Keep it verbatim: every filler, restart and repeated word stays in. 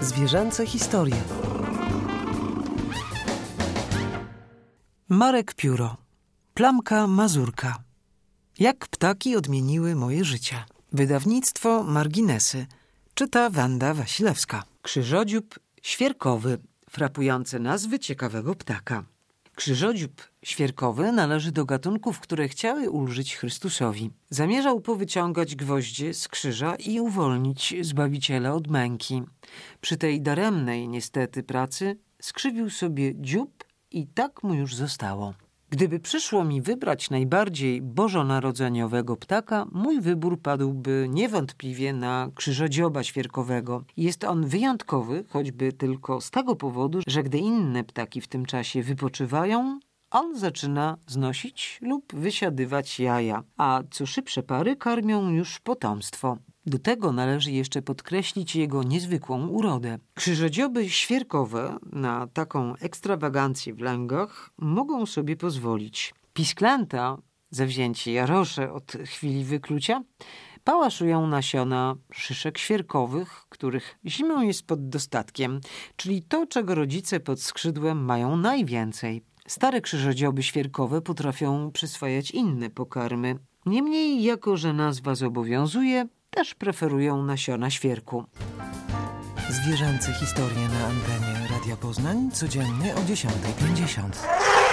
Zwierzęce historie. Marek Pióro. Plamka Mazurka. Jak ptaki odmieniły moje życie. Wydawnictwo Marginesy. Czyta Wanda Wasilewska. Krzyżodziób świerkowy. Frapujące nazwy ciekawego ptaka. Krzyżodziób świerkowy należy do gatunków, które chciały ulżyć Chrystusowi. Zamierzał powyciągać gwoździe z krzyża i uwolnić Zbawiciela od męki. Przy tej daremnej niestety pracy skrzywił sobie dziób i tak mu już zostało. Gdyby przyszło mi wybrać najbardziej bożonarodzeniowego ptaka, mój wybór padłby niewątpliwie na krzyżodzioba świerkowego. Jest on wyjątkowy, choćby tylko z tego powodu, że gdy inne ptaki w tym czasie wypoczywają, on zaczyna znosić lub wysiadywać jaja, a co szybsze pary karmią już potomstwo. Do tego należy jeszcze podkreślić jego niezwykłą urodę. Krzyżodzioby świerkowe na taką ekstrawagancję w lęgach mogą sobie pozwolić. Pisklęta, zawzięci jarosze od chwili wyklucia, pałaszują nasiona szyszek świerkowych, których zimą jest pod dostatkiem, czyli to, czego rodzice pod skrzydłem mają najwięcej. Stare krzyżodzioby świerkowe potrafią przyswajać inne pokarmy. Niemniej, jako że nazwa zobowiązuje, też preferują nasiona świerku. Zwierzęce historie na antenie Radia Poznań codziennie o dziesiąta pięćdziesiąt.